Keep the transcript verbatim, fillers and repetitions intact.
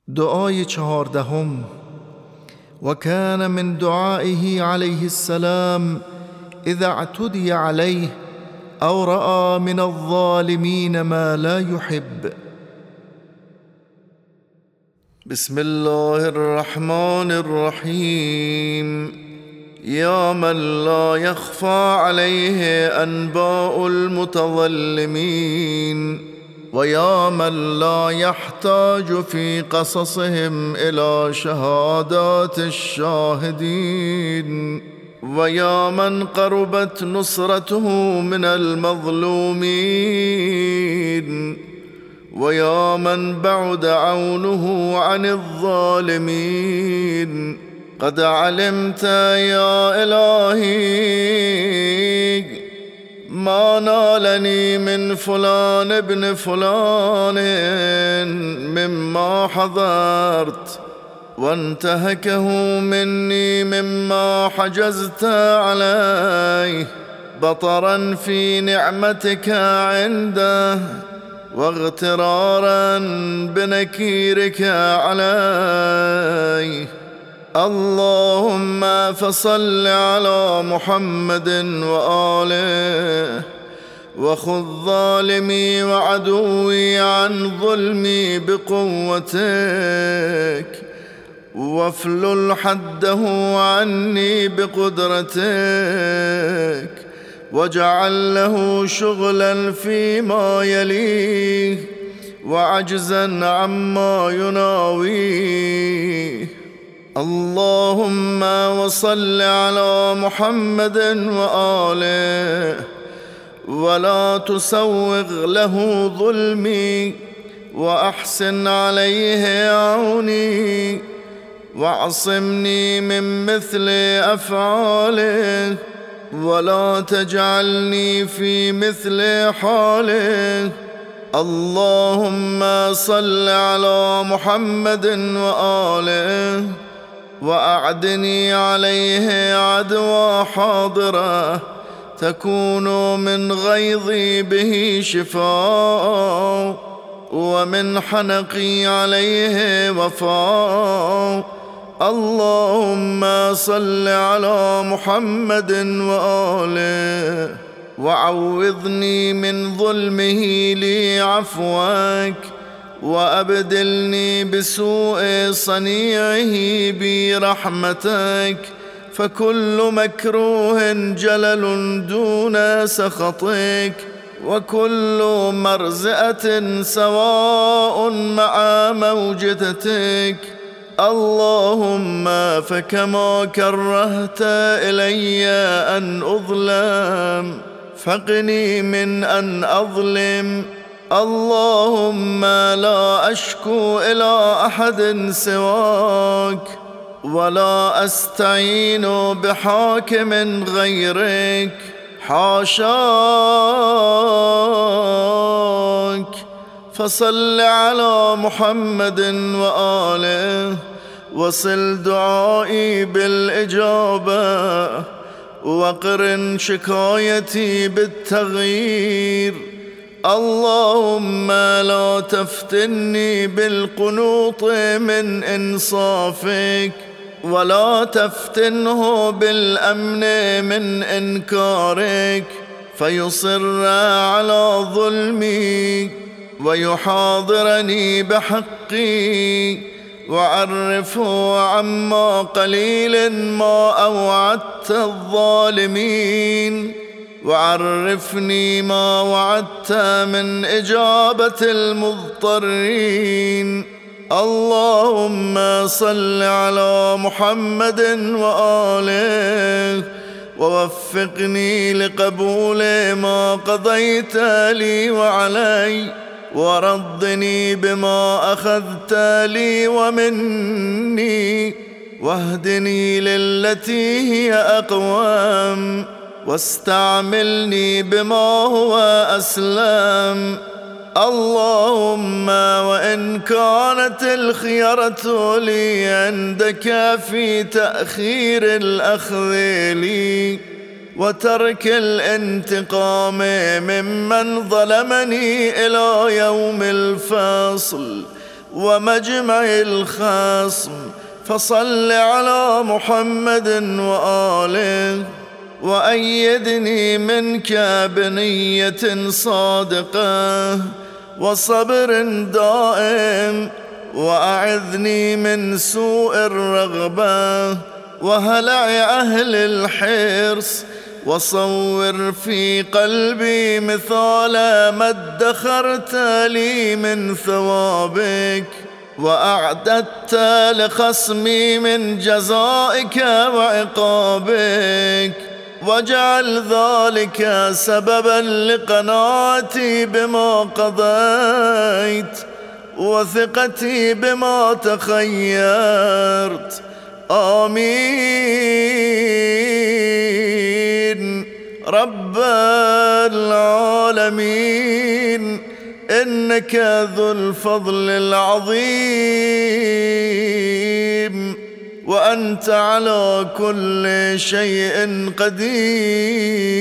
دعای چهاردهم. وكان من دعائه عليه السلام إذا اعتدي عليه أو رأى من الظالمين ما لا يحب. بسم الله الرحمن الرحيم. يا من لا يخفى عليه أنباء المتظلمين، ويا من لا يحتاج في قصصهم إلى شهادات الشاهدين، ويا من قربت نصرته من المظلومين، ويا من بعد عونه عن الظالمين، قد علمت يا إلهي ما نالني من فلان ابن فلان مما حضرت، وانتهكه مني مما حجزت عليه، بطرا في نعمتك عنده، واغترارا بنكيرك عليه. اللهم فصل على محمد وآله، وخذ ظالمي وعدوي عن ظلمي بقوتك، وافلل حده عني بقدرتك، واجعل له شغلا فيما يليه وعجزا عما يناويه. اللهم وصل على محمد وآله، ولا تسوغ له ظلمي، وأحسن عليه عوني، واعصمني من مثل أفعاله، ولا تجعلني في مثل حاله. اللهم صل على محمد وآله، وأعدني عليه عدوى حاضرة تكون من غيظي به شفاء، ومن حنقي عليه وفاء. اللهم صل على محمد وآله، وعوضني من ظلمه لي عفوك، وأبدلني بسوء صنيعه برحمتك، فكل مكروه جلل دون سخطك، وكل مرزئة سواء مع موجتك. اللهم فكما كرهت إلي أن أظلم فقني من أن أظلم. اللهم لا أشكو إلى أحد سواك، ولا أستعين بحاكم غيرك، حاشاك. فصل على محمد وآله، وصل دعائي بالإجابة، وقرن شكايتي بالتغيير. اللهم لا تفتني بالقنوط من إنصافك، ولا تفتنه بالأمن من إنكارك، فيصر على ظلمي ويحاضرني بحقي، وعرفه عما قليل ما أوعدت الظالمين، وعرفني ما وعدت من إجابة المضطرين. اللهم صل على محمد وآله، ووفقني لقبول ما قضيت لي وعلي، وردني بما أخذت لي ومني، واهدني للتي هي أقوم، واستعملني بما هو أسلم. اللهم وإن كانت الخيرة لي عندك في تأخير الأخذ لي وترك الانتقام ممن ظلمني إلى يوم الفصل، ومجمع الخصم، فصل على محمد وآله، وأيدني منك بنية صادقة وصبر دائم، وأعذني من سوء الرغبة وهلع أهل الحرص، وصور في قلبي مثال ما ادخرت لي من ثوابك وأعددت لخصمي من جزائك وعقابك، واجعل ذلك سببا لقناعتي بما قضيت وثقتي بما تخيرت. آمين رب العالمين، إنك ذو الفضل العظيم، وأنت على كل شيء قدير.